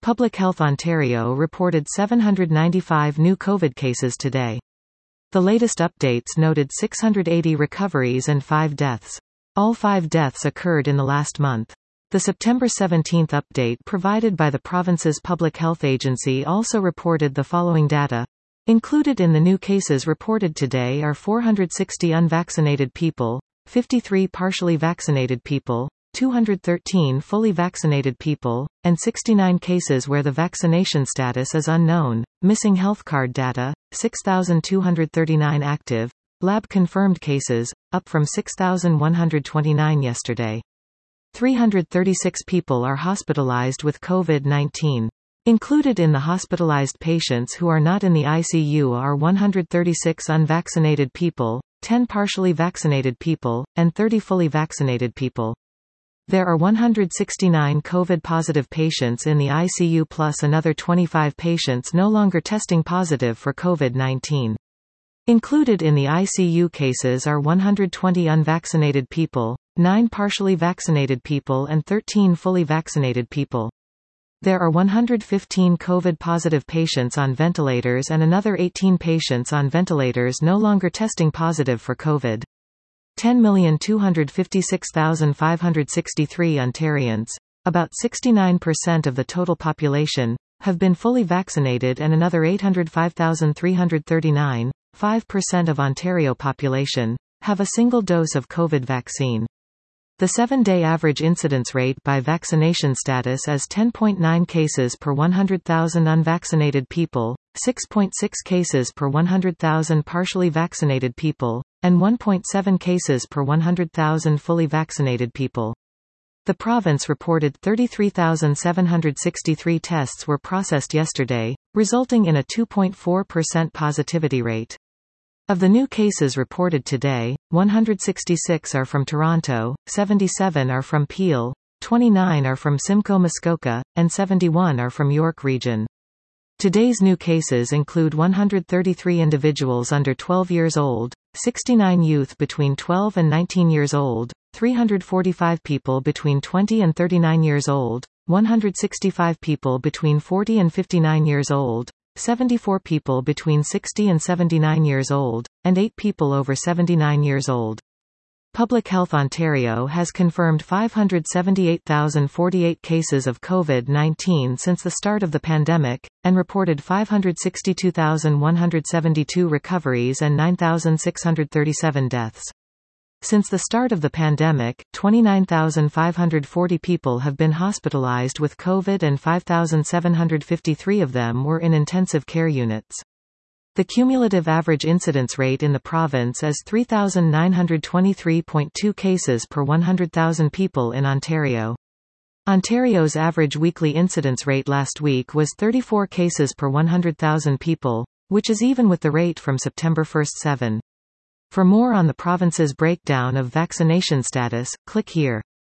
Public Health Ontario reported 795 new COVID cases today. The latest updates noted 680 recoveries and 5 deaths. All 5 deaths occurred in the last month. The September 17 update provided by the province's Public Health Agency also reported the following data. Included in the new cases reported today are 460 unvaccinated people, 53 partially vaccinated people, 213 fully vaccinated people, and 69 cases where the vaccination status is unknown. Missing health card data, 6,239 active, lab-confirmed cases, up from 6,129 yesterday. 336 people are hospitalized with COVID-19. Included in the hospitalized patients who are not in the ICU are 136 unvaccinated people, 10 partially vaccinated people, and 30 fully vaccinated people. There are 169 COVID-positive patients in the ICU plus another 25 patients no longer testing positive for COVID-19. Included in the ICU cases are 120 unvaccinated people, 9 partially vaccinated people and 13 fully vaccinated people. There are 115 COVID-positive patients on ventilators and another 18 patients on ventilators no longer testing positive for COVID. 10,256,563 Ontarians, about 69% of the total population, have been fully vaccinated and another 805,339, 5% of Ontario population, have a single dose of COVID vaccine. The 7-day average incidence rate by vaccination status is 10.9 cases per 100,000 unvaccinated people, 6.6 cases per 100,000 partially vaccinated people, and 1.7 cases per 100,000 fully vaccinated people. The province reported 33,763 tests were processed yesterday, resulting in a 2.4% positivity rate. Of the new cases reported today, 166 are from Toronto, 77 are from Peel, 29 are from Simcoe Muskoka, and 71 are from York Region. Today's new cases include 133 individuals under 12 years old, 69 youth between 12 and 19 years old, 345 people between 20 and 39 years old, 165 people between 40 and 59 years old, 74 people between 60 and 79 years old, and 8 people over 79 years old. Public Health Ontario has confirmed 578,048 cases of COVID-19 since the start of the pandemic, and reported 562,172 recoveries and 9,637 deaths. Since the start of the pandemic, 29,540 people have been hospitalized with COVID and 5,753 of them were in intensive care units. The cumulative average incidence rate in the province is 3,923.2 cases per 100,000 people in Ontario. Ontario's average weekly incidence rate last week was 34 cases per 100,000 people, which is even with the rate from September 1, 7. For more on the province's breakdown of vaccination status, click here.